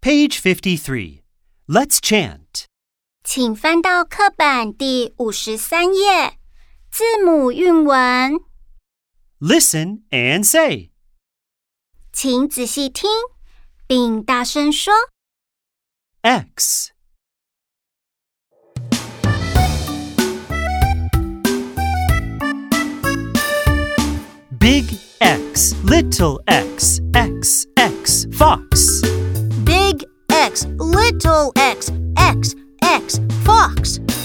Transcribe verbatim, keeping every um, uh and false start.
Page fifty-three. Let's chant. 请翻到课本第五十三页，字母韵文。 Listen and say. 请仔细听，并大声说。 X. Big X, little x, x, x, fox. Big X, little x, x, x, fox.